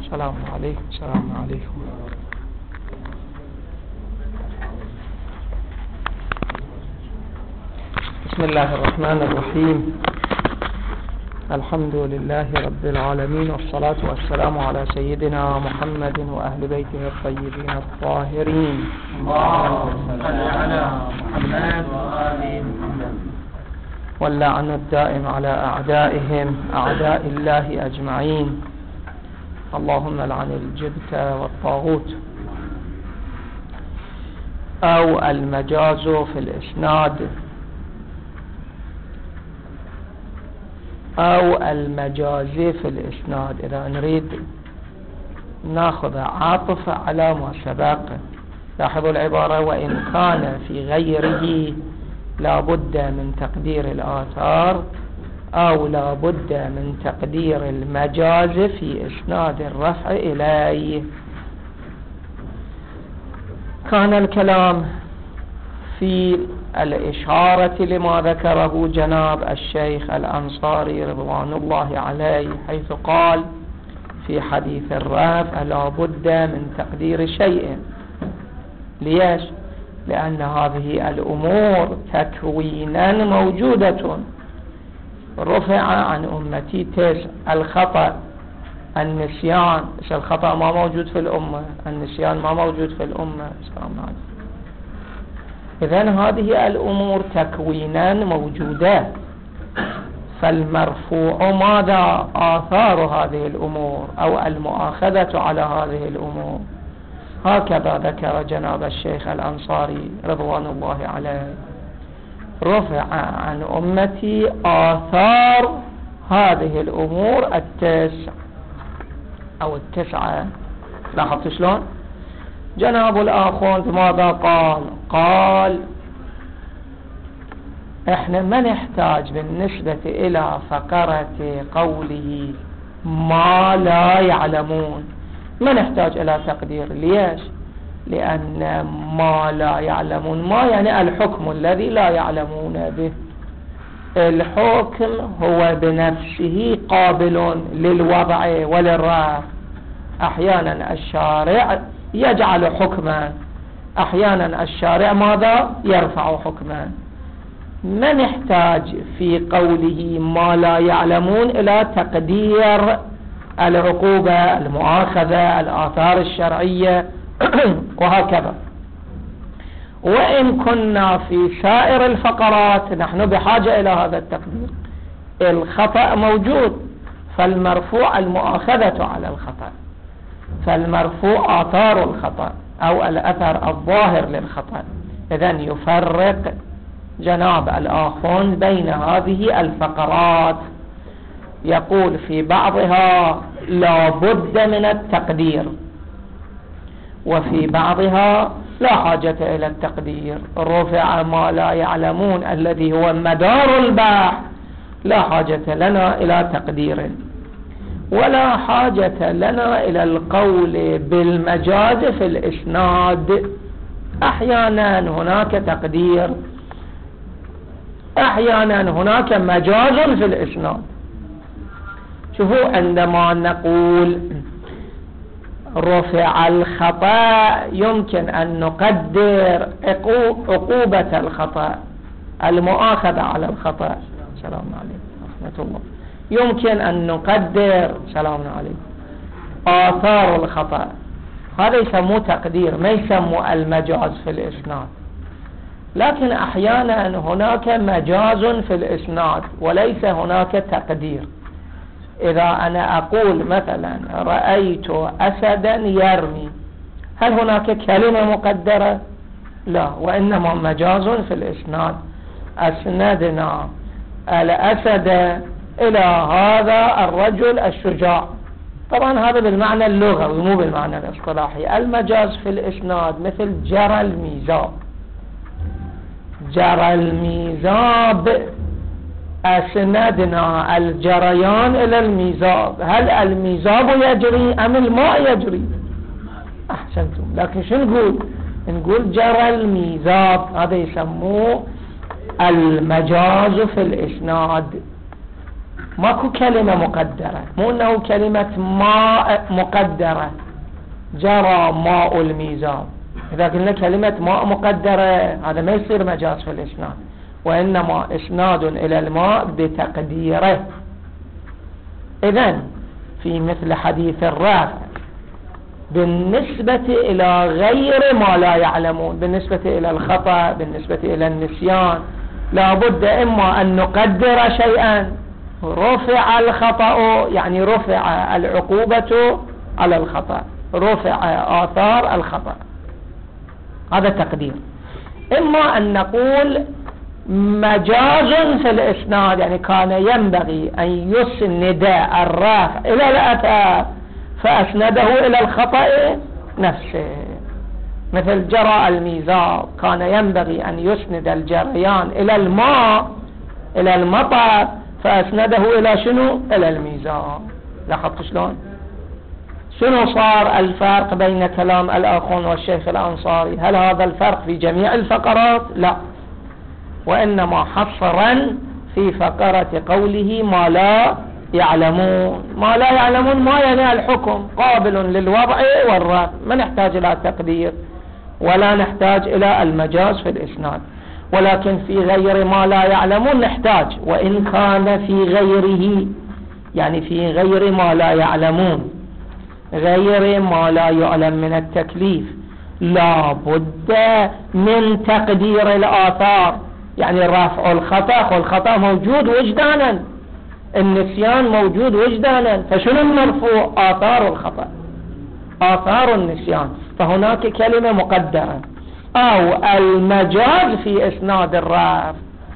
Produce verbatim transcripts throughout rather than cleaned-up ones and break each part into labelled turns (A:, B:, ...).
A: السلام عليكم. السلام عليكم. بسم الله الرحمن الرحيم. الحمد لله رب العالمين، والصلاة والسلام على سيدنا محمد وأهل بيته الطيبين الطاهرين.
B: اللهم صل على محمد وآل محمد.
A: واللعن الدائم على أعدائهم أعداء الله أجمعين. اللهم لعن الجبت والطاغوت. أو المجاز في الإسناد أو المجازي في الإسناد، إذا نريد ناخذ عاطفة على ما سبق. لاحظوا العبارة: وإن كان في غيره لا بد من تقدير الآثار أو لا بد من تقدير المجاز في إسناد الرفع إليه. كان الكلام في الإشارة لما ذكره جناب الشيخ الأنصاري رضوان الله عليه، حيث قال في حديث الرفع لا بد من تقدير شيء. ليش؟ لأن هذه الأمور تكوينا موجودة. رفع عن أمتي تسع: الخطأ، النسيان. الخطأ ما موجود في الأمة، النسيان ما موجود في الأمة. السلام عليكم. إذن هذه الأمور تكوينا موجودة، فالمرفوع ماذا؟ آثار هذه الأمور أو المؤاخذة على هذه الأمور. هكذا ذكر جناب الشيخ الأنصاري رضوان الله عليه: رفع عن أمتي آثار هذه الأمور التسع أو التسعة. لاحظت شلون؟ جناب الآخوند ماذا قال؟ قال احنا ما نحتاج بالنسبة إلى فقرة قوله ما لا يعلمون، ما نحتاج إلى تقدير. ليش؟ لأن ما لا يعلمون ما يعني الحكم الذي لا يعلمون به. الحكم هو بنفسه قابل للوضع وللرفع. أحيانا الشارع يجعل حكما، أحيانا الشارع ماذا؟ يرفع حكما. ما نحتاج في قوله ما لا يعلمون إلى تقدير العقوبة، المؤاخذة، الآثار الشرعية وهكذا. وإن كنا في سائر الفقرات نحن بحاجة إلى هذا التقدير. الخطأ موجود، فالمرفوع المؤاخذة على الخطأ، فالمرفوع آثار الخطأ أو الأثر الظاهر للخطأ. إذن يفرق جناب الآخون بين هذه الفقرات. يقول في بعضها لا بد من التقدير، وفي بعضها لا حاجة إلى التقدير. رفع ما لا يعلمون الذي هو مدار البحث، لا حاجة لنا إلى تقدير، ولا حاجة لنا إلى القول بالمجاز في الإسناد. أحيانا هناك تقدير، أحيانا هناك مجاز في الإسناد. شوفوا، عندما نقول رفع الخطأ يمكن أن نقدر عقوبة الخطأ، المؤاخذة على الخطأ. سلام عليكم ورحمة الله. يمكن أن نقدر سلام عليكم آثار الخطأ. هذا يسموه تقدير، ما يسموه المجاز في الإسناد. لكن أحيانا هناك مجاز في الإسناد وليس هناك تقدير. إذا أنا أقول مثلا رأيت أسدا يرمي، هل هناك كلمة مقدرة؟ لا، وإنما مجاز في الإسناد. أسندنا الأسد إلى هذا الرجل الشجاع. طبعا هذا بالمعنى اللغوي مو بالمعنى الاصطلاحي. المجاز في الإسناد مثل جرى الميزاب. جرى الميزاب، أسندنا الجريان إلى الميزاب. هل الميزاب يجري أم الماء يجري؟ أحسنتم. لكن شو نقول؟ نقول جرى الميزاب. هذا يسموه المجاز في الإسناد. ماكو كلمة مقدرة، مو انه كلمة ماء مقدرة جرى ماء الميزاب. اذا قلنا كلمة ماء مقدرة هذا ما يصير مجاز في الاسناد، وانما اسناد الى الماء بتقديره. اذن في مثل حديث الرافع بالنسبة الى غير ما لا يعلمون، بالنسبة الى الخطأ، بالنسبة الى النسيان، لابد اما ان نقدر شيئا رفع الخطأ، يعني رفع العقوبة على الخطأ، رفع آثار الخطأ، هذا تقدير. اما ان نقول مجاز في الاسناد، يعني كان ينبغي ان يسند الرافع الى الاثار فاسنده الى الخطأ نفسه، مثل جرى الميزاب كان ينبغي ان يسند الجريان الى الماء الى المطر فاسنده الى شنو؟ الى الميزاب. لاحظت شلون؟ شنو صار الفرق بين كلام الاخون والشيخ الانصاري؟ هل هذا الفرق في جميع الفقرات؟ لا، وانما حصرا في فقرة قوله ما لا يعلمون. ما لا يعلمون ما يعني الحكم قابل للوضع والرفع، ما نحتاج الى تقدير ولا نحتاج الى المجاز في الاسناد. ولكن في غير ما لا يعلمون نحتاج، وان كان في غيره، يعني في غير ما لا يعلمون، غير ما لا يعلم من التكليف، لا بد من تقدير الآثار، يعني رفع الخطأ، والخطأ موجود وجدانا، النسيان موجود وجدانا، فشنو المرفوع؟ آثار الخطأ، آثار النسيان. فهناك كلمة مقدرة، أو المجاز في إسناد الرفع،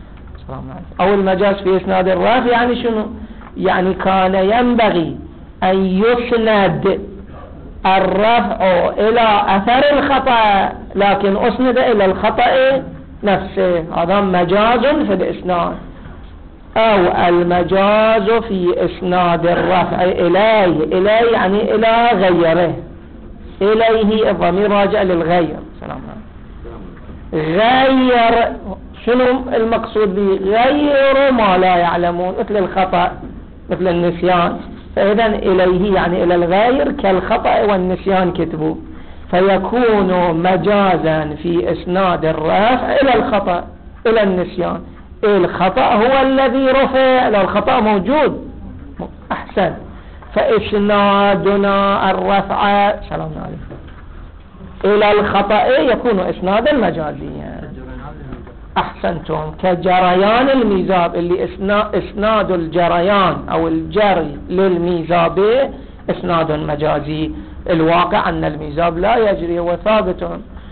A: أو المجاز في إسناد الرفع يعني شنو؟ يعني كان ينبغي أن يسند الرفع إلى أثر الخطأ لكن أسند إلى الخطأ نفسه، هذا مجاز في الإسناد. أو المجاز في إسناد الرفع إليه، إليه يعني إلى غيره، إليه الضمير راجع للغير. سلام غير، شنو المقصود به؟ غير ما لا يعلمون، مثل الخطأ مثل النسيان، فإذا إليه يعني إلى الغير كالخطأ والنسيان كتبوا، فيكون مجازا في إسناد الرفع إلى الخطأ إلى النسيان. الخطأ هو الذي رفع، لو الخطأ موجود أحسن، فإسنادنا الرفع سلام عليكم إلى الخطأ يكون إسنادا مجازيا. أحسنتم، كجريان الميزاب اللي إسناد الجريان أو الجري للميزاب إسناد مجازي، الواقع أن الميزاب لا يجري وثابت،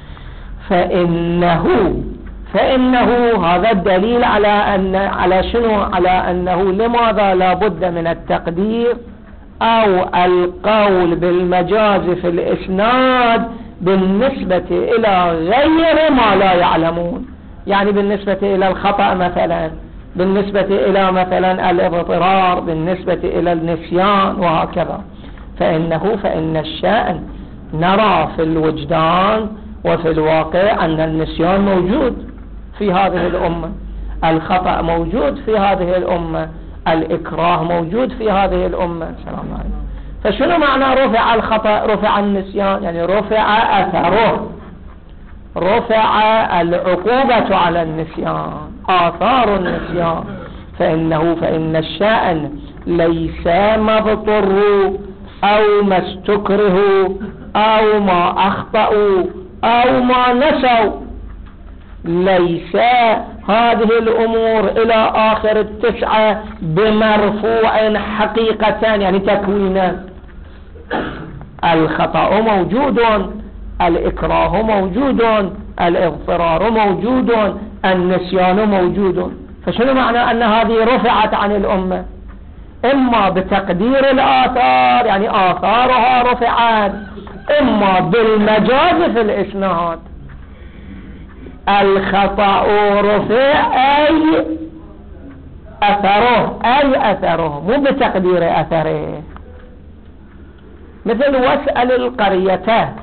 A: فإنه فإنه هذا الدليل على أن على شنو؟ على أنه لماذا لا بد من التقدير أو القول بالمجاز في الإسناد بالنسبة إلى غير ما لا يعلمون، يعني بالنسبة إلى الخطأ مثلا، بالنسبة إلى مثلا الاضطرار، بالنسبة إلى النسيان وهكذا. فإنه فإن الشأن نرى في الوجدان وفي الواقع أن النسيان موجود في هذه الأمة، الخطأ موجود في هذه الأمة، الإكراه موجود في هذه الأمة. سلام عليكم. فشنو معنى رفع الخطأ؟ رفع النسيان يعني رفع أثره، رفع العقوبة على النسيان، آثار النسيان. فإنه فإن الشأن ليس ما اضطروا أو ما استكرهوا أو ما أخطأوا أو ما نسوا، ليس هذه الأمور إلى آخر التسعة بمرفوع حقيقة يعني تكوينا. الخطأ موجود، الإكراه موجود، الاضطرار موجود، النسيان موجود. فشنو معنى أن هذه رفعت عن الأمة؟ إما بتقدير الآثار يعني آثارها رفعت، إما بالمجاز في الإسناد. الخطأ رفع أي أثره، أي أثره، مو بتقدير أثره. مثل واسأل القرية،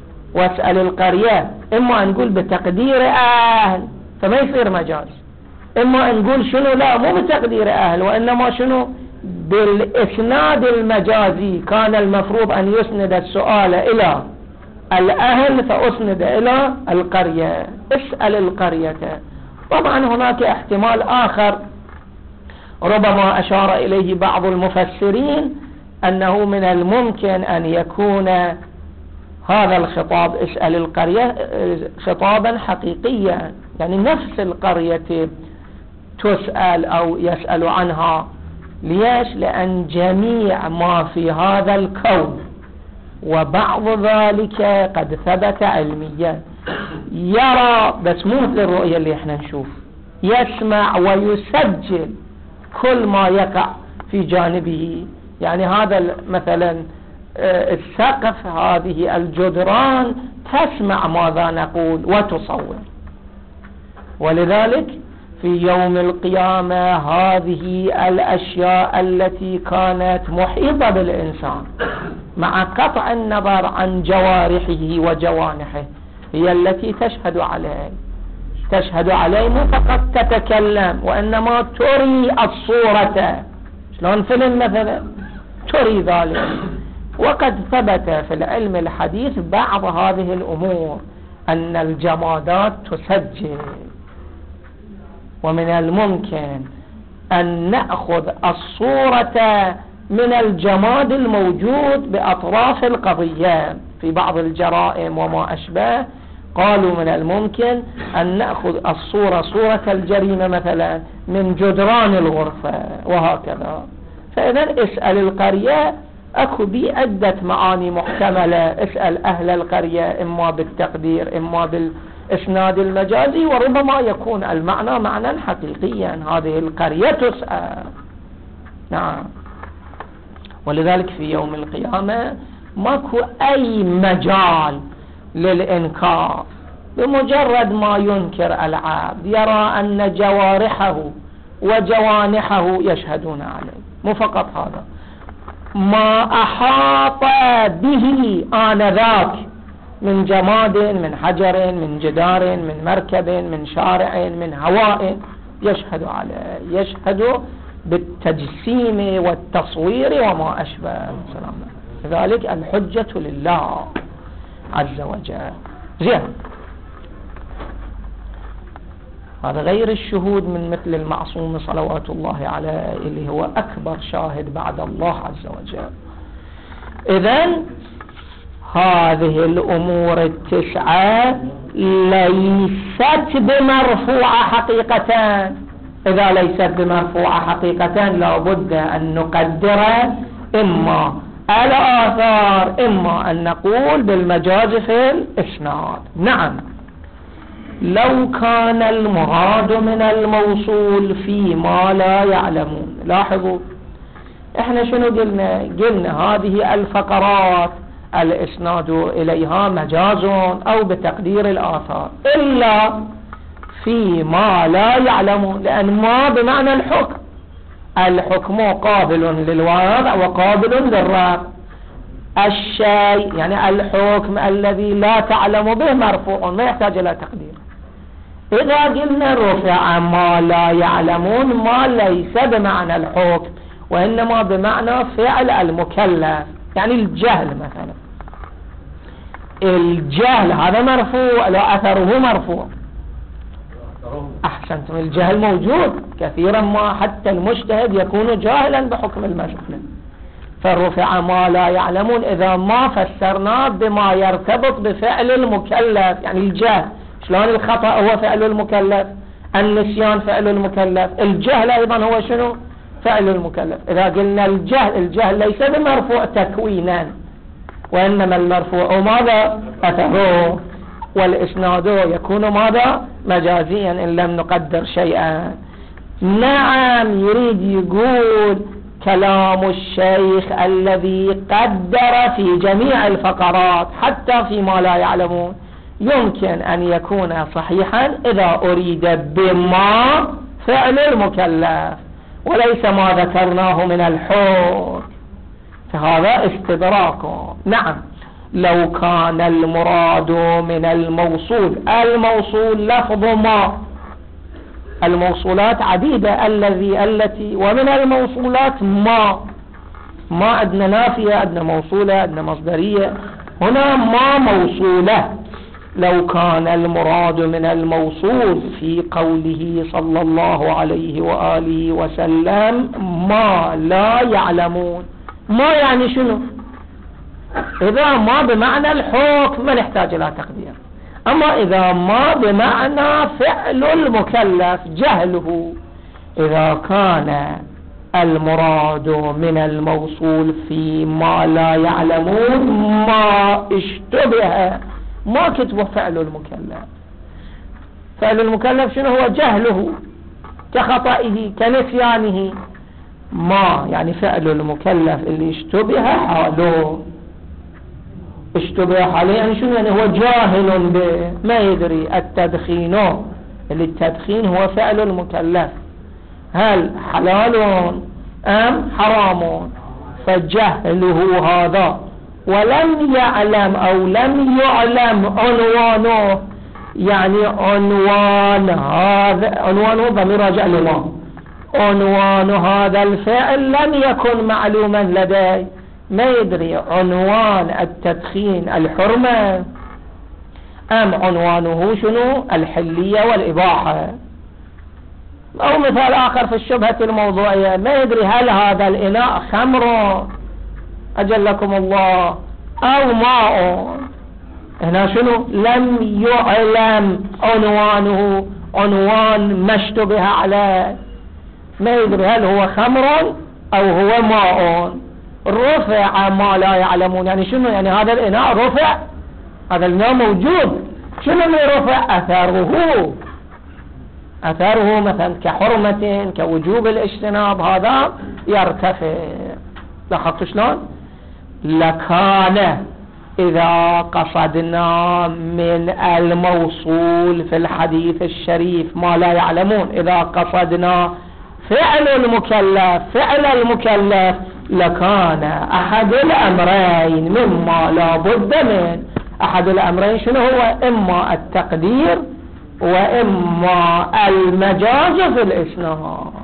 A: واسأل القرية إما نقول بتقدير أهل فما يصير مجاز، إما نقول شنو، لا مو بتقدير أهل، وإنما شنو بالإسناد المجازي، كان المفروض أن يسند السؤال إلى الأهل فأسند إلى القرية، اسأل القرية. طبعا هناك احتمال آخر ربما أشار إليه بعض المفسرين، أنه من الممكن أن يكون هذا الخطاب اسأل القرية خطابا حقيقيا، يعني نفس القرية تسأل أو يسأل عنها. ليش؟ لأن جميع ما في هذا الكون وبعض ذلك قد ثبت علميا، يرى بس مو مثل الرؤية اللي احنا نشوف، يسمع ويسجل كل ما يقع في جانبه. يعني هذا مثلا السقف، هذه الجدران تسمع ماذا نقول وتصور. ولذلك في يوم القيامة هذه الأشياء التي كانت محيطة بالإنسان مع قطع النظر عن جوارحه وجوانحه هي التي تشهد عليه. تشهد عليه مو فقط تتكلم، وإنما تري الصورة، شلون فيلم مثلا تري ذلك. وقد ثبت في العلم الحديث بعض هذه الأمور، أن الجمادات تسجل، ومن الممكن أن نأخذ الصورة من الجماد الموجود بأطراف القضية في بعض الجرائم وما أشبه. قالوا من الممكن أن نأخذ الصورة صورة الجريمة مثلا من جدران الغرفة وهكذا. فإذا اسأل القرية أكو بي عدة معاني محتملة. اسأل أهل القرية إما بالتقدير إما بالإسناد المجازي، وربما يكون المعنى معنى حقيقيا، هذه القرية تسأل. نعم. ولذلك في يوم القيامة ماكو أي مجال للإنكار، بمجرد ما ينكر العبد يرى أن جوارحه وجوانحه يشهدون عليه. مو فقط هذا، ما أحاط به آنذاك من جماد، من حجر، من جدار، من مركب، من شارع، من هواء يشهد عليه، يشهد بالتجسيم والتصوير وما أشبه. لذلك الحجة لله عز وجل. زين، هذا غير الشهود من مثل المعصوم صلوات الله عليه اللي هو أكبر شاهد بعد الله عز وجل. إذن هذه الأمور التسعة ليست بمرفوعة حقيقة. إذا ليست بمرفوعة حقيقة لابد أن نقدر إما الآثار إما أن نقول بالمجاز في الإسناد. نعم، لو كان المراد من الموصول فيما لا يعلمون. لاحظوا احنا شنو قلنا؟ قلنا هذه الفقرات الإسناد إليها مجاز أو بتقدير الآثار إلا فيما لا يعلمون، لأن ما بمعنى الحكم. الحكم قابل للوضع وقابل للرفع. الشيء يعني الحكم الذي لا تعلم به مرفوع ما يحتاج إلى تقدير. إذا قلنا رفع ما لا يعلمون ما ليس بمعنى الحكم وإنما بمعنى فعل المكلف. يعني الجهل مثلا، الجهل هذا مرفوع، لا أثره مرفوع. أحسنتم، الجهل موجود كثيرا ما حتى المجتهد يكون جاهلا بحكم المسألة. فرفع ما لا يعلمون إذا ما فسرناه بما يرتبط بفعل المكلف. يعني الجهل، شلون الخطأ هو فعل المكلف، النسيان فعل المكلف، الجهل أيضا هو شنو؟ فعل المكلف. إذا قلنا الجهل، الجهل ليس بمرفوع تكوينا وإنما المرفوع ماذا؟ أثره. والإسناد يكون ماذا؟ مجازيا إن لم نقدر شيئا. نعم، يريد يقول كلام الشيخ الذي قدر في جميع الفقرات حتى فيما لا يعلمون يمكن أن يكون صحيحا إذا أريد بما فعل المكلف وليس ما ذكرناه من الحكم، فهذا استدراك. نعم، لو كان المراد من الموصول، الموصول لفظ ما الموصولات عديدة، الذي التي، ومن الموصولات ما ما عندنا نافية، عندنا موصولة، عندنا مصدرية. هنا ما موصولة. لو كان المراد من الموصول في قوله صلى الله عليه وآله وسلم ما لا يعلمون، ما يعني شنو؟ إذا ما بمعنى الحكم ما نحتاج إلى تقدير. أما إذا ما بمعنى فعل المكلف جهله، إذا كان المراد من الموصول في ما لا يعلمون ما اشتبه، ما كتبه فعل المكلف. فعل المكلف شنو هو؟ جهله كخطئه كنسيانه. ما يعني فعل المكلف اللي اشتبه حاله. اشتبه حاله يعني شنو؟ يعني هو جاهل به، ما يدري. التدخين اللي التدخين هو فعل المكلف، هل حلال أم حرام؟ فجهله هذا ولم يعلم أو لم يعلم عنوانه، يعني عنوان هذا، عنوانه ضمير راجع لما، عنوان هذا الفعل لم يكن معلوما لدي، ما يدري عنوان التدخين الحرمة أم عنوانه شنو؟ الحلية والإباحة. أو مثال آخر في الشبهة الموضوعية، ما يدري هل هذا الإناء خمر أجلكم الله أو ماء. هنا شنو؟ لم يعلم عنوانه، عنوان ما اشتبه عليه، ما يدري هل هو خمر أو هو ماء. رفع ما لا يعلمون، يعني شنو؟ يعني هذا الإناء رفع، هذا الإناء موجود. شنو اللي رفع؟ أثره. أثره مثلا كحرمة كوجوب الاجتناب، هذا يرتفع. لاحظت شلون؟ لكان إذا قصدنا من الموصول في الحديث الشريف ما لا يعلمون، إذا قصدنا فعل المكلف فعل المكلف لكان أحد الأمرين مما لا بد من. أحد الأمرين شنو هو؟ إما التقدير وإما المجاز في الإسناد.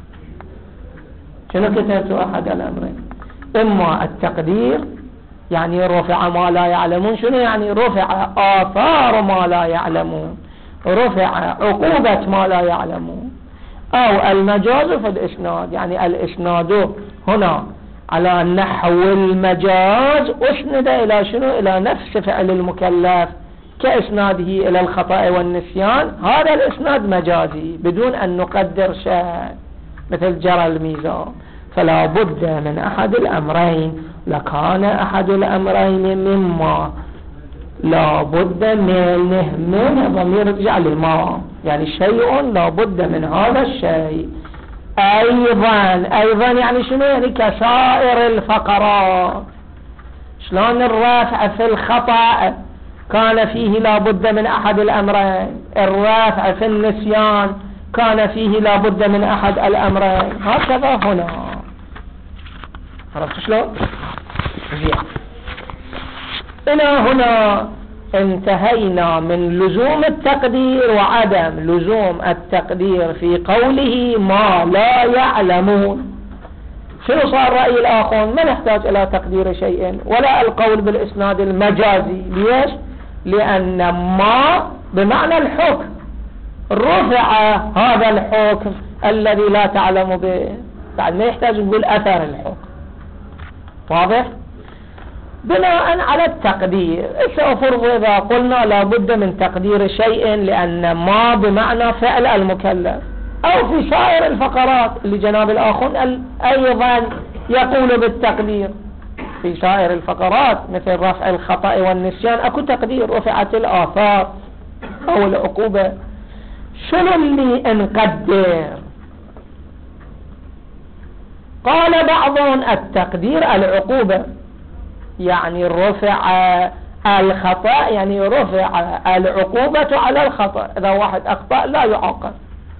A: شنو كتبت؟ أحد الأمرين، إما التقدير يعني رفع ما لا يعلمون، شنو يعني؟ رفع آثار ما لا يعلمون، رفع عقوبة ما لا يعلمون. أو المجاز في الإسناد، يعني الإسناد هنا على نحو المجاز أسند إلى شنو؟ إلى نفس فعل المكلف كإسناده إلى الخطأ والنسيان. هذا الإسناد مجازي بدون أن نقدر شيء، مثل جرى الميزان. فلا بد من أحد الأمرين. لكان أحد الأمرين مما لا بد منه من ضمير رجع للماء، يعني شيء لا بد من هذا الشيء. أيضا أيضا يعني شنو؟ يعني كسائر الفقرات. شلون الرفع في الخطأ كان فيه لا بد من أحد الأمرين، الرفع في النسيان كان فيه لا بد من أحد الأمرين، هكذا هنا. عرفت شلون؟ زين. إلى هنا انتهينا من لزوم التقدير وعدم لزوم التقدير في قوله ما لا يعلمون. شنو صار رأي الآخر؟ ما نحتاج إلى تقدير شيء ولا القول بالإسناد المجازي. ليش؟ لأن ما بمعنى الحكم، رفع هذا الحكم الذي لا تعلم به، بعد ما يحتاج نقول أثر الحكم. واضح؟ بناء على التقدير سأفرض إذا قلنا لا بد من تقدير شيء لأن ما بمعنى فعل المكلف، أو في سائر الفقرات اللي جناب الآخر أيضا يقول بالتقدير. في سائر الفقرات مثل رفع الخطأ والنسيان أكو تقدير، رفعت الآثار أو العقوبة. شنو اللي نقدر؟ قال بعضهم التقدير العقوبة، يعني رفع الخطأ يعني رفع العقوبة على الخطأ، إذا واحد أخطأ لا يعاقب.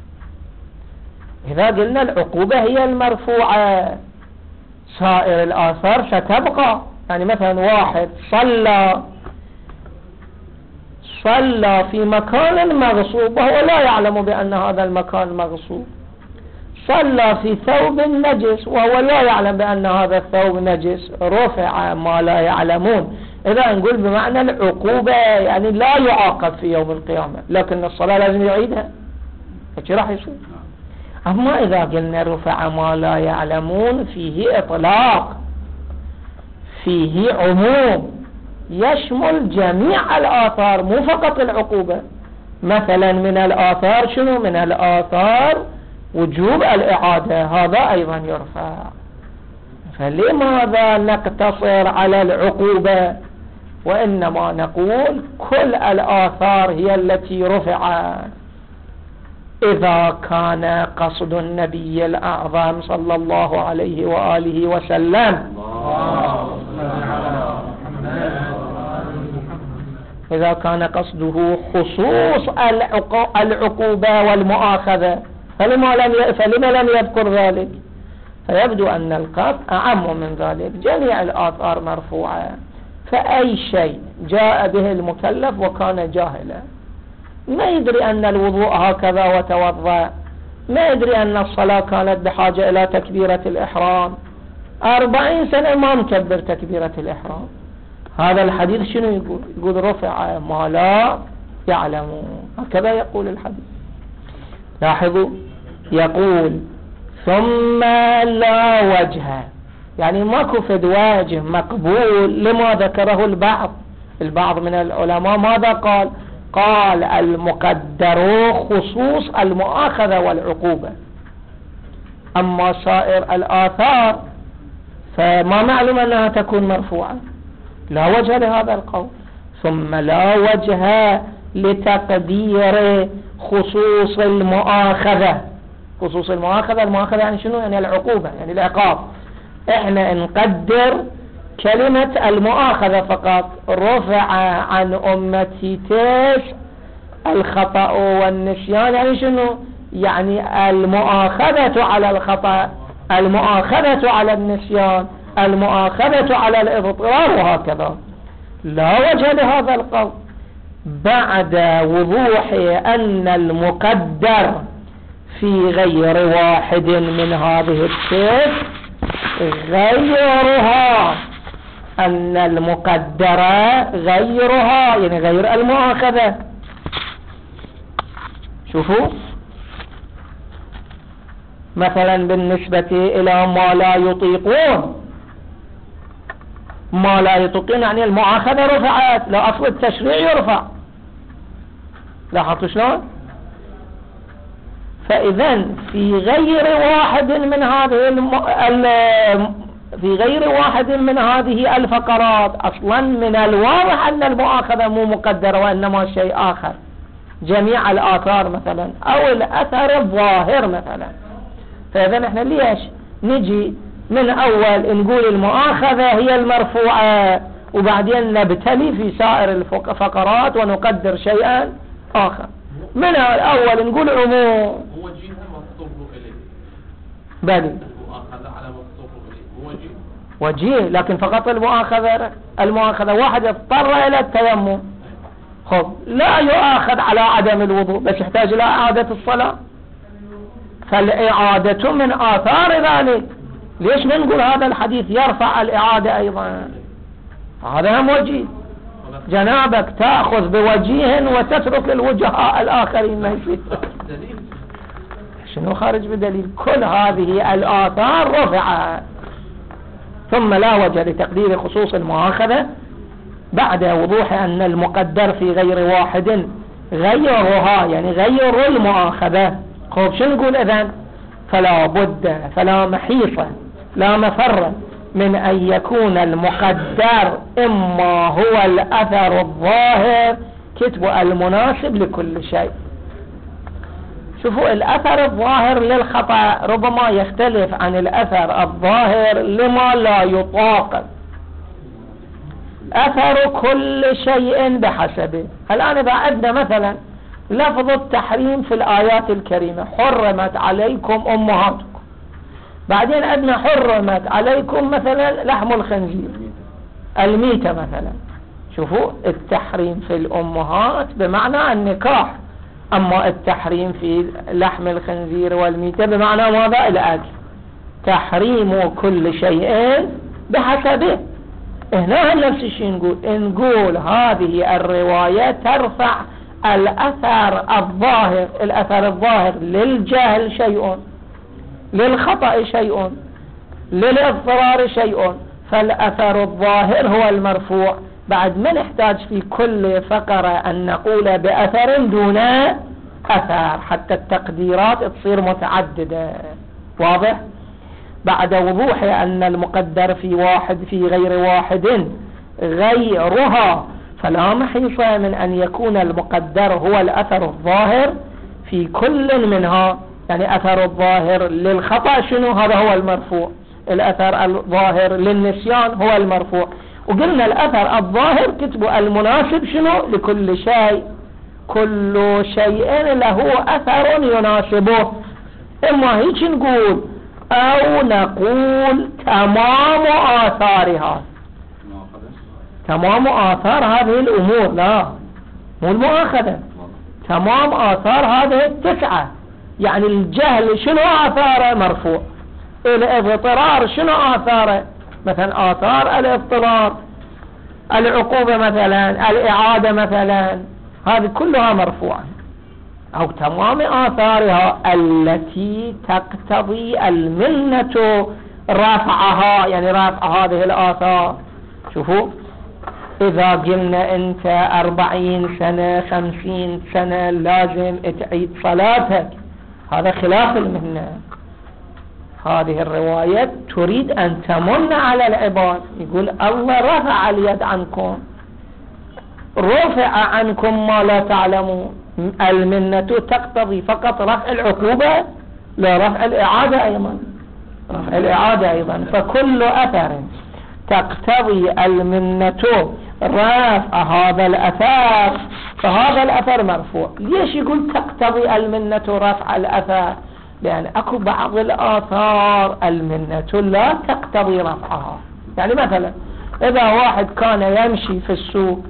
A: إذا قلنا العقوبة هي المرفوعة، سائر الآثار ستبقى. يعني مثلا واحد صلى صلى في مكان مغصوب وهو لا يعلم بأن هذا المكان مغصوب، صلى في ثوب نجس وهو لا يعلم بأن هذا الثوب نجس، رفع ما لا يعلمون. إذا نقول بمعنى العقوبة يعني لا يعاقب في يوم القيامة، لكن الصلاة لازم يعيدها، فشي راح يصير. أما إذا قلنا رفع ما لا يعلمون فيه إطلاق، فيه عموم، يشمل جميع الآثار مو فقط العقوبة. مثلا من الآثار شنو؟ من الآثار وجوب الإعادة، هذا أيضا يرفع. فلماذا نقتصر على العقوبة وإنما نقول كل الآثار هي التي رفعت؟ إذا كان قصد النبي الأعظم صلى الله عليه وآله وسلم إذا كان قصده خصوص العقوبة والمؤاخذة فلما لم فلما لم يذكر ذلك؟ فيبدو أن القصد أعم من ذلك. جميع الآثار مرفوعة، فأي شيء جاء به المكلف وكان جاهلا، ما يدري أن الوضوء هكذا وتوضأ، ما يدري أن الصلاة كانت بحاجة إلى تكبيرة الإحرام، أربعين سنة ما مكبر تكبيرة الإحرام، هذا الحديث شنو يقول؟ يقول رفع ما لا يعلمون، هكذا يقول الحديث. لاحظوا يقول ثم لا وجه، يعني ماكو فد وجه مقبول لما ذكره البعض. البعض من العلماء ماذا قال؟ قال المقدر خصوص المؤاخذة والعقوبة، أما سائر الآثار فما معلوم أنها تكون مرفوعة، لا وجه لهذا القول. ثم لا وجه لتقدير خصوص المؤاخذة. خصوص المؤاخذة، المؤاخذة يعني شنو؟ يعني العقوبة، يعني العقاب. احنا نقدر كلمة المؤاخذة فقط، رفع عن أمتي تيس الخطأ والنسيان، يعني شنو؟ يعني المؤاخذة على الخطأ، المؤاخذة على النسيان، المؤاخذة على الاضطرار، وهكذا. لا وجه لهذا القول بعد وضوح أن المقدر في غير واحد من هذه الست غيرها، أن المقدر غيرها يعني غير المؤاخذة. شوفوا مثلا بالنسبة إلى ما لا يطيقون، ما لا يطيقون يعني المؤاخذة رفعت، لا أصل التشريع يرفع. لاحظتوا شلون؟ فإذا في غير واحد من هذه الم... في غير واحد من هذه الفقرات أصلا من الواضح أن المؤاخذة مو مقدرة وإنما شيء آخر. جميع الآثار مثلا أو الأثر الظاهر مثلا، فإذا نحن ليش نجي من أول نقول المؤاخذة هي المرفوعة وبعدين نبتلي في سائر الفقرات ونقدر شيئا آخر؟ من الأول نقول عموم
B: وجيه مصطوب إليه،
A: بل
B: المؤاخذة على مصطوب إليه وجيه
A: وجيه، لكن فقط المؤاخذة المؤاخذة واحد اضطر إلى التيمم، خب لا يؤاخذ على عدم الوضوء بس يحتاج إلى إعادة الصلاة، فالإعادة من آثار ذلك. ليش ما نقول هذا الحديث يرفع الإعادة أيضا؟ هذا هم وجيه، جنابك تأخذ بوجيه وتترك الوجهاء الآخرين ما يصير. شنو خارج بدليل؟ كل هذه الآثار رفعت. ثم لا وجه لتقدير خصوص المؤاخذة بعد وضوح أن المقدر في غير واحد غيرها يعني غير المؤاخذة. خب شو نقول إذن؟ فلا بد فلا محيصة لا مفر من أن يكون المقدر إما هو الأثر الظاهر كتب المناسب لكل شيء. شوفوا الأثر الظاهر للخطأ ربما يختلف عن الأثر الظاهر لما لا يطاق. أثر كل شيء بحسبه. الآن إذا عندنا مثلا لفظ التحريم في الآيات الكريمة حرمت عليكم أمهاتكم، بعدين عندنا حرمت عليكم مثلا لحم الخنزير الميتة مثلا، شوفوا التحريم في الأمهات بمعنى النكاح، أما التحريم في لحم الخنزير والميتة بمعنى ماذا؟ الأكل. تحريم كل شيء بحسبه. هنا نفس الشيء نقول نقول هذه الرواية ترفع الأثر الظاهر، الأثر الظاهر للجهل شيء، للخطأ شيء، للإضطرار شيء، فالأثر الظاهر هو المرفوع. بعد ما نحتاج في كل فقرة أن نقول بأثر دون أثر حتى التقديرات تصير متعددة. واضح؟ بعد وضوح أن المقدر في واحد في غير واحد غيرها، فلا محيص من أن يكون المقدر هو الأثر الظاهر في كل منها. يعني أثر الظاهر للخطأ شنو؟ هذا هو المرفوع. الأثر الظاهر للنسيان هو المرفوع. وقلنا الأثر الظاهر كتبوا المناسب شنو؟ لكل شيء. كل شيء له أثر يناسبه. إما هيك نقول أو نقول تمام آثارها، تمام آثار هذه الأمور، لا مو المؤاخذة، تمام آثار هذه التسعة. يعني الجهل شنو آثاره؟ مرفوع. الاضطرار شنو آثاره؟ مثلا آثار الاضطرار، العقوبة مثلا، الإعادة مثلا، هذه كلها مرفوعة. أو تمام آثارها التي تقتضي المنة رفعها، يعني رفع هذه الآثار. شوفوا إذا قلنا أنت أربعين سنة خمسين سنة لازم تعيد صلاتك، هذا خلاف المنة. هذه الرواية تريد أن تمن على العباد، يقول الله رفع اليد عنكم، رفع عنكم ما لا تعلمون. المنة تقتضي فقط رفع العقوبة، لا رفع الإعادة أيضا، رفع الإعادة أيضا. فكل أثر تقتضي المنة رفع هذا الأثر فهذا الأثر مرفوع. ليش يقول تقتضي المنة رفع الأثر؟ لأن أكو بعض الآثار المنة لا تقتضي رفعها. يعني مثلا إذا واحد كان يمشي في السوق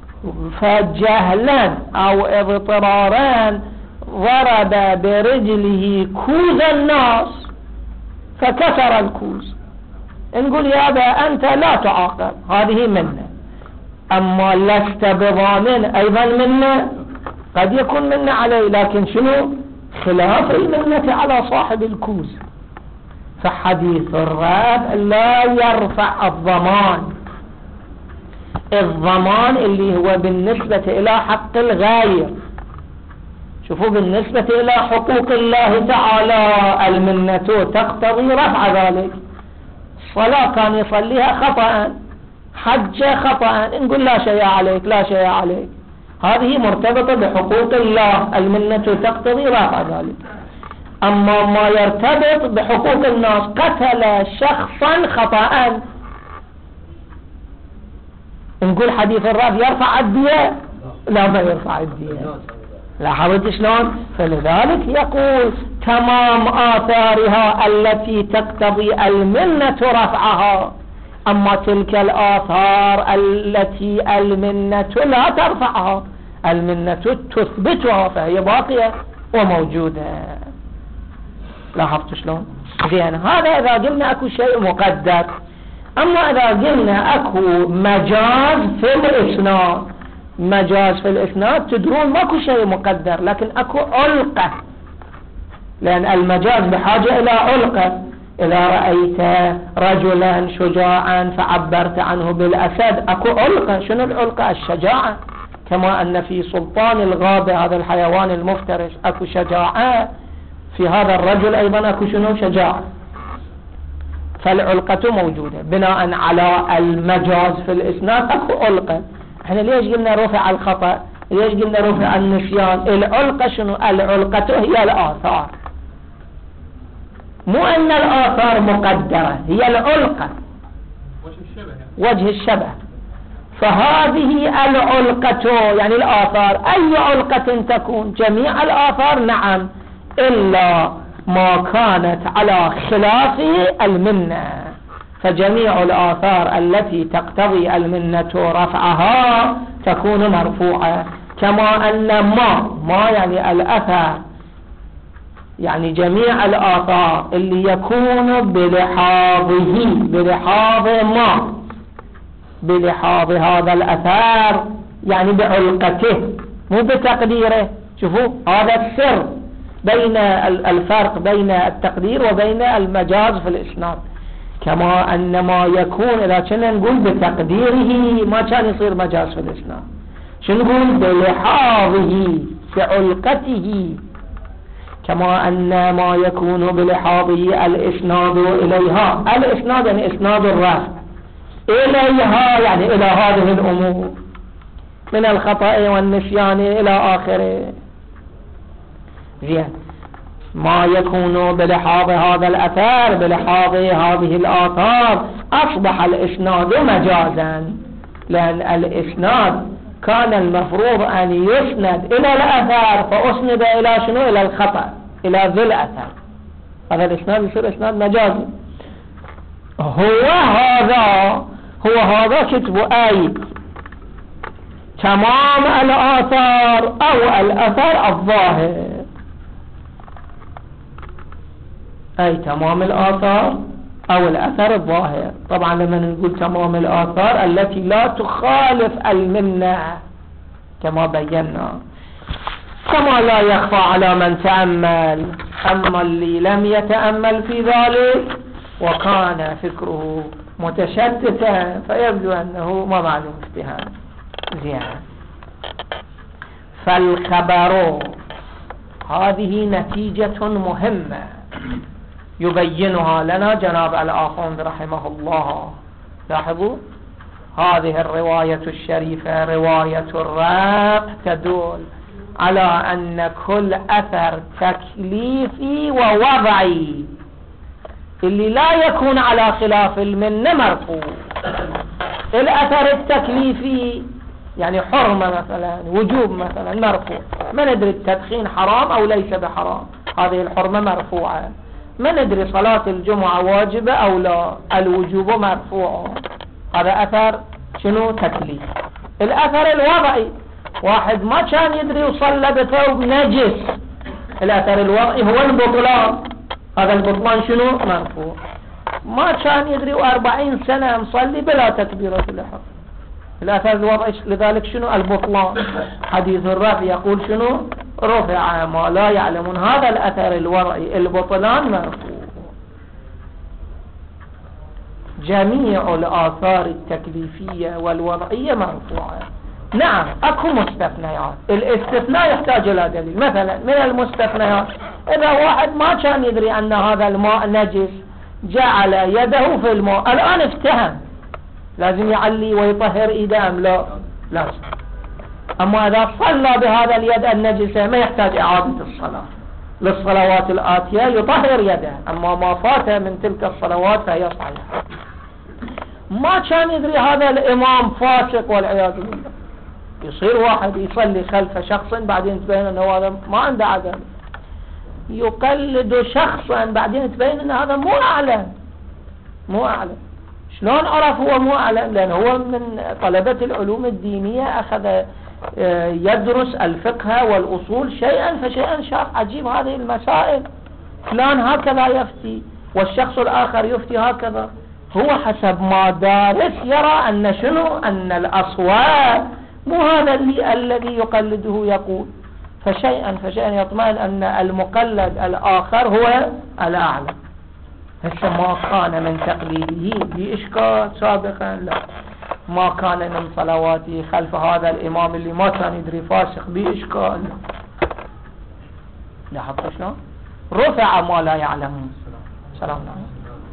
A: فجهلا أو اضطرارا ضرب برجله كوز الناس فكسر الكوز، نقول يا أبا أنت لا تعاقب، هذه منة. أما لست بضامن أيضا منة، قد يكون منة عليه لكن شنو؟ خلاف المنة على صاحب الكوز. فحديث الرفع لا يرفع الضمان. الضمان اللي هو بالنسبة إلى حق الغير. شوفوا بالنسبة إلى حقوق الله تعالى المنة تقتضي رفع ذلك. صلاة كان يصليها خطأ، حج خطأ، نقول لا شيء عليك لا شيء عليك، هذه مرتبطة بحقوق الله، المنة تقتضي رفع ذلك. أما ما يرتبط بحقوق الناس، قتل شخصا خطأ، نقول حديث الرفع يرفع الدية؟ لا ما يرفع الدية. لاحظت شلون؟ فلذلك يقول تمام آثارها التي تقتضي المنة رفعها. أما تلك الآثار التي المنة لا ترفعها، المنة تثبتها، فهي باقية وموجودة. لاحظت شلون؟ زين، هذا إذا قلنا أكو شيء مقدر. أما إذا قلنا أكو مجاز في الإسناد، مجاز في الإسناد تدرون ماكو شيء مقدر، لكن أكو علقة، لأن المجاز بحاجة إلى علقة. إذا رأيت رجلا شجاعا فعبرت عنه بالأسد، أكو علقة. شنو العلقة؟ الشجاعة. كما أن في سلطان الغابة هذا الحيوان المفترس أكو شجاعة، في هذا الرجل أيضا أكو شنو؟ شجاعة. فالعلقة موجودة. بناء على المجاز في الإسناد أكو علقة. احنا ليش قلنا رفع الخطأ؟ ليش قلنا رفع النسيان؟ العلقة شنو؟ العلقة هي الآثار، مو أن الآثار مقدرة، هي العلقة، وجه الشبه. فهذه العلقة يعني الآثار. أي علقة تكون؟ جميع الآثار نعم، إلا ما كانت على خلاف المنة. فجميع الآثار التي تقتضي المنة رفعها تكون مرفوعة، كما أن ما ما يعني الأثر، يعني جميع الآثار اللي يكون بلحاظه بلحاظ ما بلحاظ هذا الأثر، يعني بعلقته مو بتقديره. شوفوا هذا السر بين الفرق بين التقدير وبين المجاز في الإسناد. كما أن ما يكون إذا كنا نقول بتقديره ما كان يصير مجاز في الإسناد، شو نقول؟ بلحاظه بعلقته. كما أن ما يكون بلحاظه الإسناد إليها، الإسناد يعني إسناد الرفع، إليها يعني إلى هذه الأمور من الخطأ والنسيان إلى آخره. زين، ما يكون بلحاظ هذا الأثر بلحاظ هذه الآثار أصبح الإسناد مجازا، لأن الإسناد كان المفروض أن يسند إلى الأثر، فأسند إلى شنو؟ إلى الخطأ، إلى ذي الأثر. هذا الإسناد يصير إسناد مجازي. هو هذا هو هذا كتب آية تمام الآثار أو الأثر الظاهر، أي تمام الآثار أو الأثر الظاهر. طبعا لما نقول تمام الآثار التي لا تخالف المنة كما بينا، كما لا يخفى على من تأمل. أما اللي لم يتأمل في ذلك وكان فكره متشتتا فيبدو أنه ما معلوم اجتهاد. زين، فالخبر هذه نتيجة مهمة يبينها لنا جناب الآخوند رحمه الله. لاحظوا هذه الرواية الشريفة رواية الرفع تدل على أن كل أثر تكليفي ووضعي اللي لا يكون على خلاف المنة مرفوع. الأثر التكليفي يعني حرمة مثلا، وجوب مثلا، مرفوع. ما ندري التدخين حرام أو ليس بحرام، هذه الحرمة مرفوعة. ما ندري صلاة الجمعة واجبة أو لا، الوجوب مرفوع. هذا أثر شنو؟ تكليف. الأثر الوضعي، واحد ما كان يدري وصلى بثوب نجس، الأثر الوضعي هو البطلان. هذا البطلان شنو؟ مرفوع. ما كان يدري وأربعين سنة مصلي بلا تكبيرة الإحرام، الأثر الوضعي لذلك شنو؟ البطلان. حديث الرفع يقول شنو؟ رفع ما لا يعلمون. هذا الأثر الوضعي البطلان مرفوع. جميع الآثار التكليفية والوضعية مرفوعة. نعم اكو مستثنيات، الاستثناء يحتاج الى دليل. مثلا من المستثنيات اذا واحد ما كان يدري ان هذا الماء نجس جعل يده في الماء، الان افتهم، لازم يعلي ويطهر ايده ام لا؟ لازم. اما اذا صلى بهذا اليد النجسة ما يحتاج اعادة الصلاة، للصلوات الآتية يطهر يده، اما ما فات من تلك الصلوات فهي صحيحة. ما كان يدري هذا الامام فاسق والعياذ بالله، يصير واحد يصلي خلف شخص بعدين تبين انه هذا ما عنده عدل، يقلد شخصا بعدين تبين ان هذا مو اعلم مو اعلم. شلون عرف هو مو اعلم؟ لان هو من طلبة العلوم الدينية، اخذ يدرس الفقه والاصول شيئا فشيئا، شاف عجيب هذه المسائل، فلان هكذا يفتي والشخص الاخر يفتي هكذا. هو حسب ما دارس يرى ان شنو؟ ان الاصوات مو هذا اللي الذي يقلده يقول، فشيئا فشيئا يطمئن أن المقلد الآخر هو الأعلى. هسه ما كان من تقليده بإشكال سابقا، لا، ما كان من صلواته خلف هذا الإمام اللي ما كان يدري فاسق بإشكال. لاحظت شلون؟ رفع ما لا يعلمون. سلام عليكم.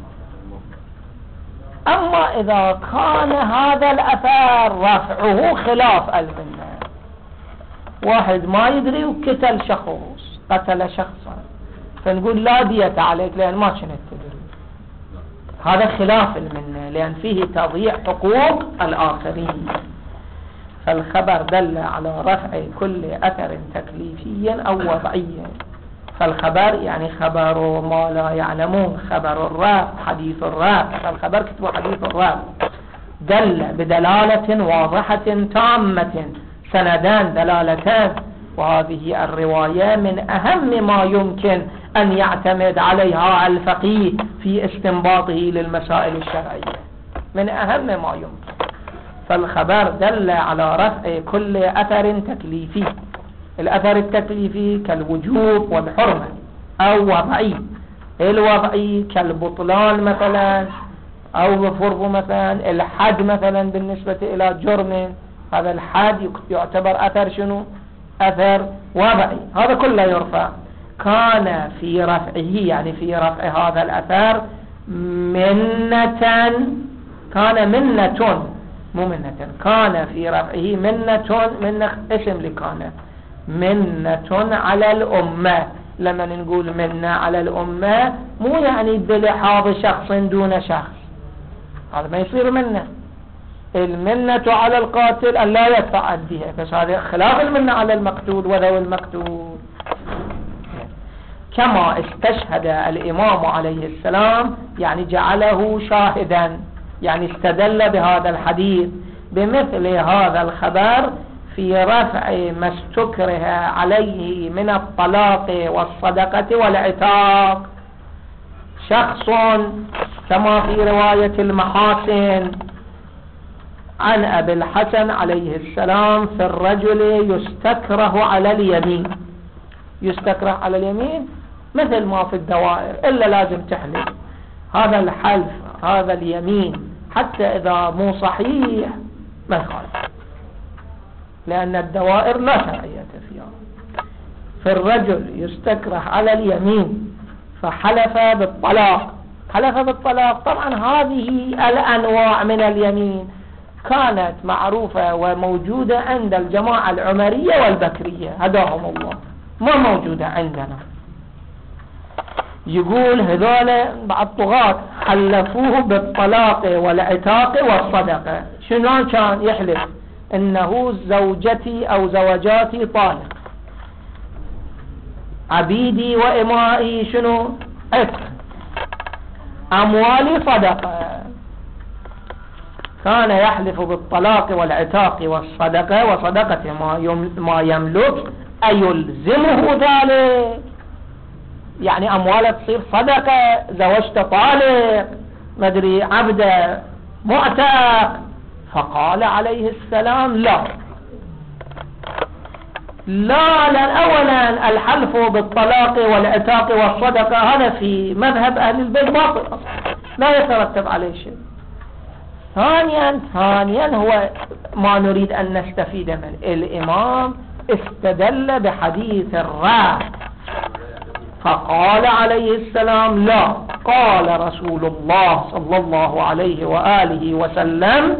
A: أما إذا كان هذا الأثر رفعه خلاف المنة، واحد ما يدري وقتل شخص، قتل شخصا، فنقول لا دية عليك لأن ما كنت تدري، هذا خلاف المنة لأن فيه تضييع حقوق الآخرين. فالخبر دل على رفع كل أثر تكليفي أو وضعي فالخبر يعني خبر ما لا يعلمون، خبر الراب، حديث الراب، فالخبر كتبوا حديث الراب، دل بدلالة واضحة تامة، سندان دلالتان، وهذه الرواية من أهم ما يمكن أن يعتمد عليها الفقيه في استنباطه للمسائل الشرعية، من أهم ما يمكن. فالخبر دل على رفع كل أثر تكليفي، الأثر التكليفي كالوجوب والحرمة، أو وضعي، الوضعي كالبطلان مثلا، أو فرض مثلا الحد مثلا بالنسبة إلى جرم، هذا الحد يعتبر أثر شنو؟ أثر وضعي، هذا كله يرفع. كان في رفعه يعني في رفع هذا الأثر منة، كان منة مو منة، كان في رفعه منة، منة اسم لكان، منة على الأمة. لما نقول منة على الأمة مو يعني بلحاظ شخص دون شخص، هذا ما يصير منة. المنة على القاتل أن لا يدفع الدية، بس هذا خلاف المنة على المقتول وذوي المقتول. كما استشهد الإمام عليه السلام يعني جعله شاهدا، يعني استدل بهذا الحديث بمثل هذا الخبر في رفع ما استكره عليه من الطلاق والصدقة والعتاق. شخص كما في رواية المحاسن عن أبي الحسن عليه السلام في الرجل يستكره على اليمين، يستكره على اليمين مثل ما في الدوائر، إلا لازم تحلف. هذا الحلف، هذا اليمين حتى إذا مو صحيح ما يخالف، لأن الدوائر لا شرعية فيها. في الرجل يستكره على اليمين فحلف بالطلاق، حلف بالطلاق. طبعا هذه الأنواع من اليمين كانت معروفة وموجودة عند الجماعة العمرية والبكرية هداهم الله، ما موجودة عندنا. يقول هذول بعض طغاة حلفوه بالطلاق والعتاق والصدقة. شنو كان يحلف؟ إنه زوجتي أو زوجاتي طالق، عبيدي وإمائي شنو؟ عتق، أموالي صدقة. كان يحلف بالطلاق والعتاق والصدقة، وصدقة ما يملك أيلزمه ذلك، يعني أمواله تصير صدقة، زوجته طالق، مدري عبده معتق. فقال عليه السلام لا لا، لأن أولا الحلف بالطلاق والعتاق والصدقة هذا في مذهب أهل البيت باطل، لا يترتب عليه شيء. ثانيا ثانيا هو ما نريد أن نستفيد منه، الإمام استدل بحديث الرافع فقال عليه السلام لا، قال رسول الله صلى الله عليه وآله وسلم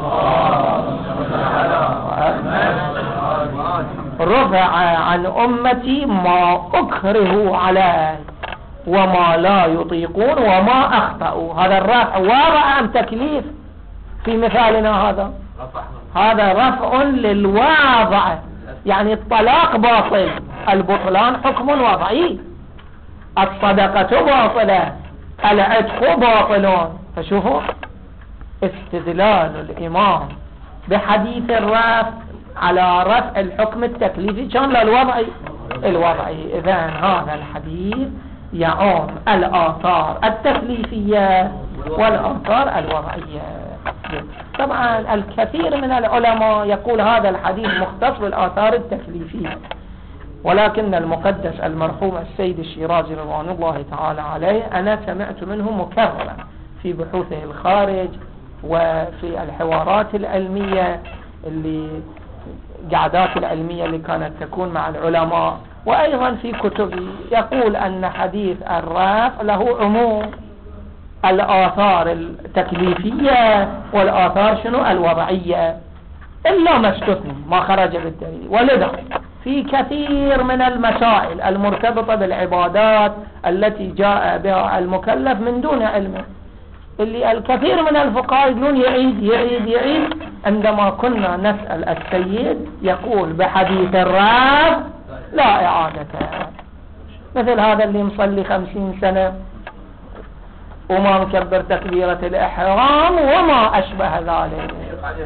A: رفع عن أمتي ما أكره عليه وما لا يطيقون وما أخطأوا. هذا الرفع واضع أم تكليف في مثالنا هذا؟ هذا رفع للواضع، يعني الطلاق باطل، البطلان حكم وضعي، الصدقة باطلة، العتق باطلون. فشوفوا استدلال الإمام بحديث الرفع على رفع الحكم التكليفي كان للوضعي الوضعي. إذن هذا الحديث يعم الآثار التكليفية والآثار الوضعية. طبعا الكثير من العلماء يقول هذا الحديث مختص بالآثار التكليفية، ولكن المقدس المرحوم السيد الشيرازي رضوان الله تعالى عليه أنا سمعت منه مكررا في بحوثه الخارج وفي الحوارات العلمية اللي قعدات العلمية اللي كانت تكون مع العلماء، وأيضا في كتبه يقول أن حديث الرفع له عموم الآثار التكليفية والآثار شنو الوضعية، إلا ما استثني ما خرج بالدليل. ولذا في كثير من المسائل المرتبطة بالعبادات التي جاء بها المكلف من دون علمه، اللي الكثير من الفقهاء يقولون يعيد يعيد يعيد. عندما كنا نسأل السيد يقول بحديث الرفع لا إعادة. مثل هذا اللي مصلي خمسين سنة وما مكبر تكبيرة الإحرام وما أشبه ذلك.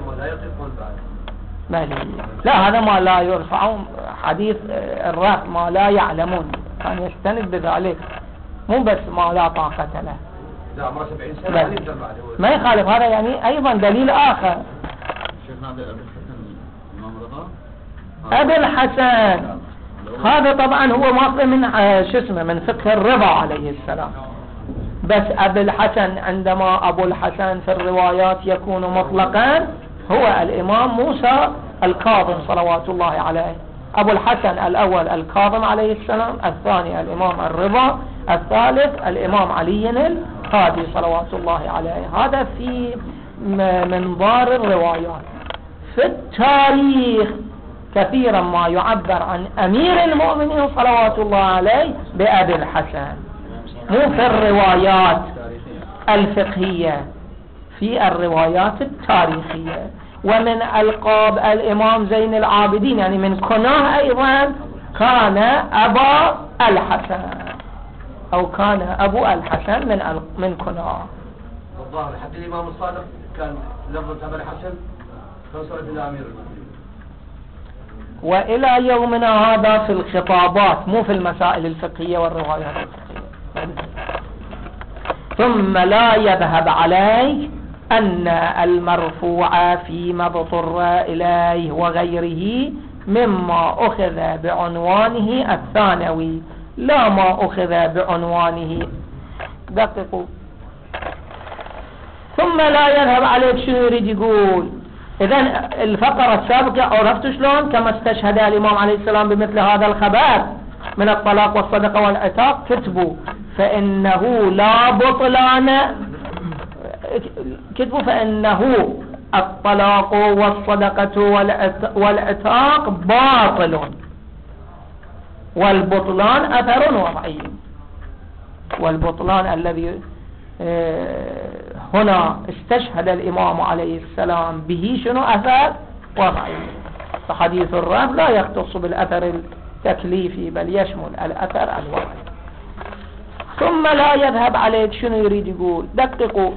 A: ما لي. لا هذا ما لا يرفع، حديث الرفع ما لا يعلمون كان يستند بذلك، مو بس ما لا طاقة له.
C: لا ما سبعين سنة
A: ما يخالف، هذا يعني أيضا دليل آخر. أبي الحسن هذا طبعا هو ماخذ من شو اسمه من فقه الرضا عليه السلام، بس أبي الحسن عندما أبو الحسن في الروايات يكون مطلقا هو الإمام موسى الكاظم صلوات الله عليه. أبو الحسن الأول الكاظم عليه السلام، الثاني الإمام الرضا، الثالث الإمام علي الهادي صلوات الله عليه. هذا في منظار الروايات. في التاريخ كثيرا ما يعبر عن أمير المؤمنين صلوات الله عليه بأبي الحسن، مو في الروايات الفقهية، في الروايات التاريخية. ومن ألقاب الإمام زين العابدين يعني من كناه أيضا كان أبا الحسن، أو كان أبو الحسن من من كناه.
C: والظاهر حتى الإمام الصادق كان لفظة أبا الحسن توصلت إلى أمير المؤمنين.
A: وإلى يومنا هذا في الخطابات، مو في المسائل الفقهية والروايات الفقهية. ثم لا يذهب عليه أن المرفوع فيما اضطر إليه وغيره مما أخذ بعنوانه الثانوي لا ما أخذ بعنوانه. دققوا. ثم لا يذهب عليه، شنو يريد يقول؟ إذن الفقرة السابقة عرفتوا شلون؟ كما استشهد الإمام عليه السلام بمثل هذا الخبر من الطلاق والصدقة والعتاق، كتبوا فإنه لا بطلان، كتبوا فإنه الطلاق والصدقة والعتاق باطل والبطلان أثر وضعي. والبطلان الذي هنا استشهد الإمام عليه السلام به شنو؟ أثر وضعي. فحديث الرب لا يختص بالأثر التكليفي بل يشمل الأثر الوضعي. ثم لا يذهب عليك، شنو يريد يقول؟ دققوا.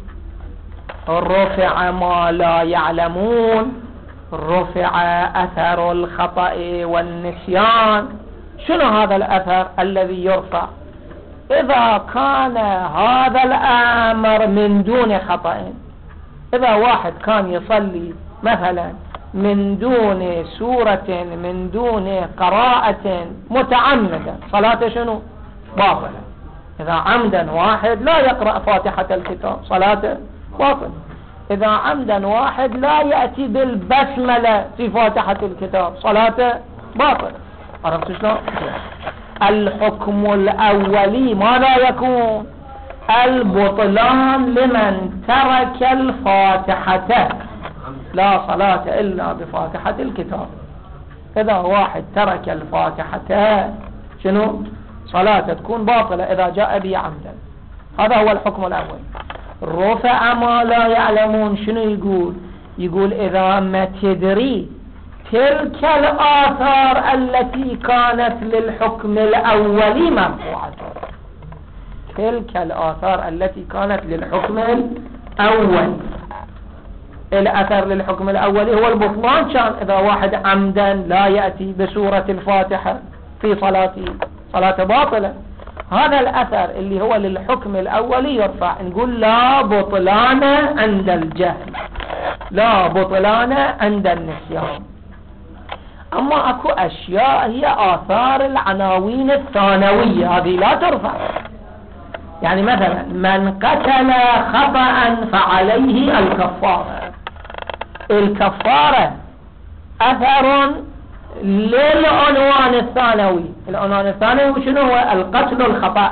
A: رفع ما لا يعلمون، رفع أثر الخطأ والنسيان. شنو هذا الأثر الذي يرفع؟ إذا كان هذا الأمر من دون خطأ، إذا واحد كان يصلي مثلا من دون سورة من دون قراءة متعمدا، صلاته شنو؟ باطلة. إذا عمدا واحد لا يقرأ فاتحة الكتاب صلاته باطلة. إذا عمدا واحد لا يأتي بالبسملة في فاتحة الكتاب صلاته باطلة. عرفت شلون؟ الحكم الأولي ماذا يكون؟ البطلان لمن ترك الفاتحة، لا صلاة إلا بفاتحة الكتاب. إذا واحد ترك الفاتحة شنو؟ صلاة تكون باطلة إذا جاء به عمدا. هذا هو الحكم الأول. رفع ما لا يعلمون، شنو يقول؟ يقول إذا ما تدري تلك الآثار التي كانت للحكم الأولي مرفوعة، تلك الآثار التي كانت للحكم الأول. الأثر للحكم الأولي هو البطلان، كان إذا واحد عمدا لا يأتي بسورة الفاتحة في صلاته صلاة باطلة. هذا الأثر اللي هو للحكم الأولي يرفع، نقول لا بطلان عند الجهل، لا بطلان عند النسيان. أما أكو أشياء هي آثار العناوين الثانوية، هذه لا ترفع. يعني مثلا من قتل خطأ فعليه الكفارة. الكفارة أثر للعنوان الثانوي. العنوان الثانوي شنو هو؟ القتل الخطأ.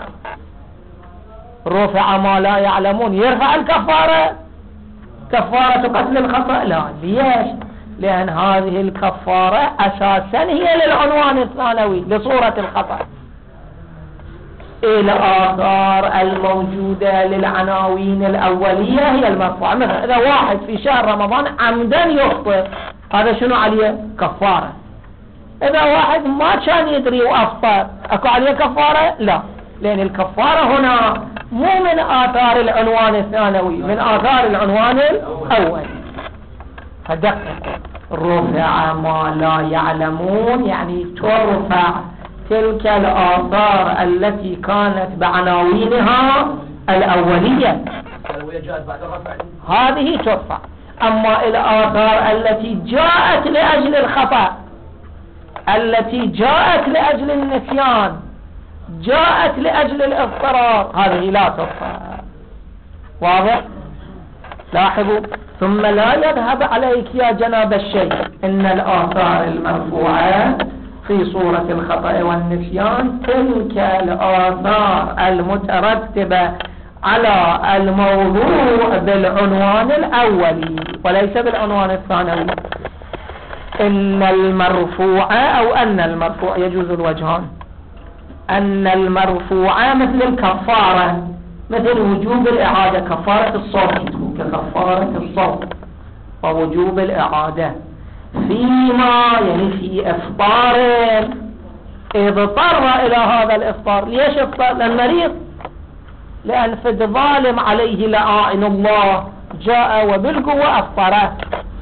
A: رفع ما لا يعلمون، يرفع الكفارة، كفارة قتل الخطأ؟ لا. ليش؟ لأن هذه الكفارة أساسا هي للعنوان الثانوي لصورة الخطأ. الآثار الموجودة للعناوين الأولية هي المرفوعة. مثلا إذا واحد في شهر رمضان عمدا يخطئ، هذا شنو عليه؟ كفارة. إذا واحد ما كان يدري وأفطر أكو عليه كفارة؟ لا، لأن الكفارة هنا مو من آثار العنوان الثانوي، من آثار العنوان الأول. فدقق، رفع ما لا يعلمون يعني ترفع تلك الآثار التي كانت بعناوينها الأولية، هذه ترفع. أما الآثار التي جاءت لأجل الخطأ، التي جاءت لأجل النسيان، جاءت لأجل الاضطرار، هذه لا ترفع. واضح؟ لاحظوا. ثم لا يذهب عليك يا جناب الشيخ ان الآثار المرفوعة في صورة الخطأ والنسيان تلك الآثار المترتبة على الموضوع بالعنوان الأولي وليس بالعنوان الثانوي. إن المرفوع أو أن المرفوع يجوز الوجهان. أن المرفوع مثل الكفارة، مثل وجوب الإعادة، كفارة الصوم ككفارة الصوم ووجوب الإعادة، فيما يعني في إفطار اضطر إلى هذا الإفطار. ليش اضطر؟ للمريض، لأن فد ظالم عليه لعائن الله جاء وبالقوة أفطره،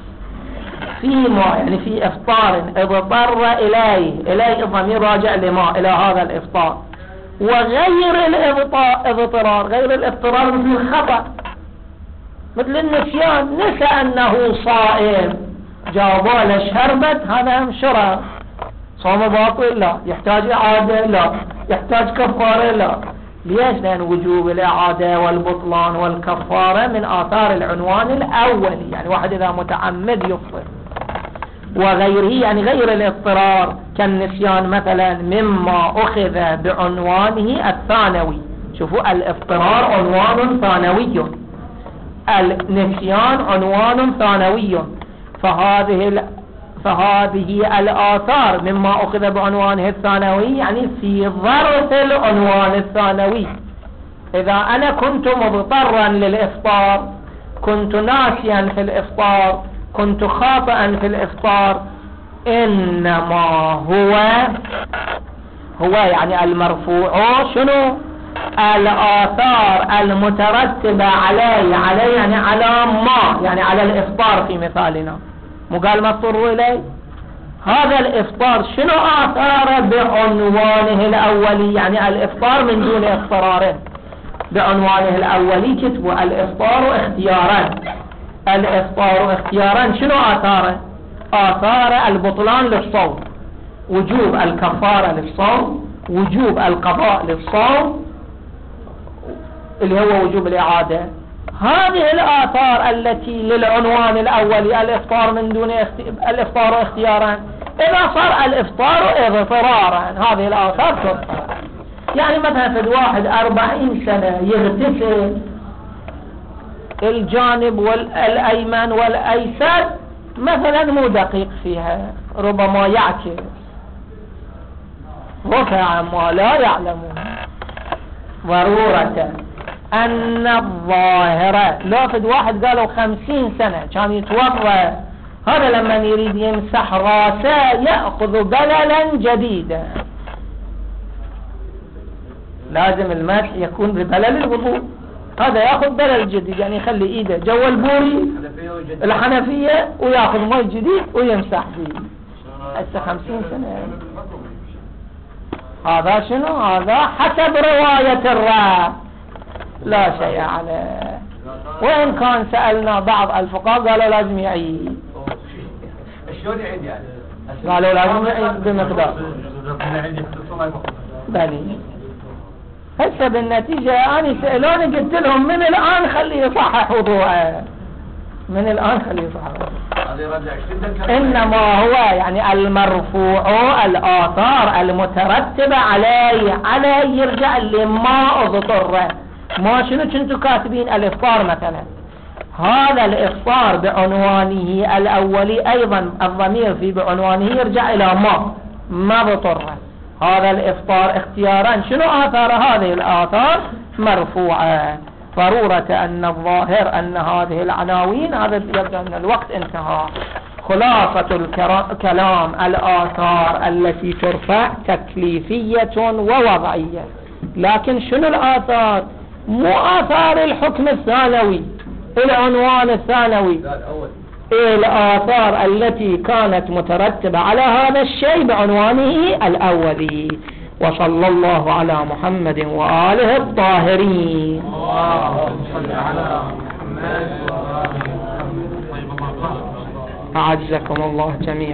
A: فيما يعني في إفطار اضطر إليه، إليه الضمير راجع لما إلى هذا الإفطار. وغير الاضطرار، غير الاضطرار مثل الخطأ، مثل النسيان، نسى أنه صائم جاوبه لشربت، هذا هم شرب، صوم باطل لا، يحتاج إعادة لا، يحتاج كفارة لا. ليش؟ لأن وجوب الإعادة والبطلان والكفارة من آثار العنوان الأولي، يعني واحد إذا متعمد يفطر. وغيره يعني غير الاضطرار كالنسيان مثلا مما أخذ بعنوانه الثانوي. شوفوا، الاضطرار عنوان ثانوي، النسيان عنوان ثانوي، فهذه فهذه الآثار مما أخذ بعنوانه الثانوي يعني في ظرف العنوان الثانوي. إذا أنا كنت مضطرا للإفطار، كنت ناسيا في الإفطار، كنت خاطئا في الإفطار، إنما هو هو يعني المرفوع شنو؟ الآثار المترتبة عليه، عليه يعني على ما، يعني على الإفطار في مثالنا، مو قال ما اضطروا إليه؟ هذا الإفطار شنو آثاره بعنوانه الأولي؟ يعني الإفطار من دون اضطراره، بعنوانه الأولي كتبوا الإفطار اختيارا. الإفطار اختيارا شنو آثاره؟ آثار البطلان للصوم، وجوب الكفارة للصوم، وجوب القضاء للصوم اللي هو وجوب الإعادة. هذه الآثار التي للعنوان الأولي الإفطار من دون اخت... الإفطار اختيارا، إذا صار الإفطار اضطرارا هذه الآثار ترفع. يعني مثلا في الواحد أربعين سنة يغتسل الجانب والأيمن والأيسر مثلا مو دقيق فيها، ربما يعكس، رفع ما لا يعلمون. ضرورة أن الظاهرة، لو فد واحد قالوا خمسين سنة كان يتوضى، هذا لما يريد يمسح راسه يأخذ بللا جديدا، لازم المسح يكون ببلل الوضوء، هذا يأخذ بلل جديد، يعني يخلي إيده جوا البوري الحنفية ويأخذ ماء جديد ويمسح فيه. هسه خمسين سنة هذا شنو؟ هذا حسب رواية الراب لا شيء عليه. وإن كان سألنا بعض الفقهاء قالوا لازم يعيد.
C: شلون يعيد يعني؟
A: قالوا لازم يعيد بمقدار. بلي. هسه بالنتيجة أنا سألوني قلت لهم من الآن خليه يصحح وضوءه، من الآن خليه يصحح وضوءه. إنما هو يعني المرفوع الآثار المترتبة عليه عليه يرجع لما اضطره. ما شنو كنتوا كاتبين الإفطار مثلا، هذا الإفطار بعنوانه الأولي أيضا الضمير في بعنوانه يرجع إلى ما ما اضطره. هذا الإفطار اختيارا شنو آثار؟ هذه الآثار مرفوعة. ضرورة أن الظاهر أن هذه العناوين، هذا يبدو أن الوقت انتهى. خلاصة الكلام الآثار التي ترفع تكليفية ووضعية. لكن شنو الآثار؟ مو آثار الحكم الثانوي العنوان الثانوي، الآثار التي كانت مترتبة على هذا الشيء بعنوانه الأولي. وصلى الله على محمد وآله الطاهرين.
C: اللهم صل على محمد وآله.
A: أعزكم الله جميعا.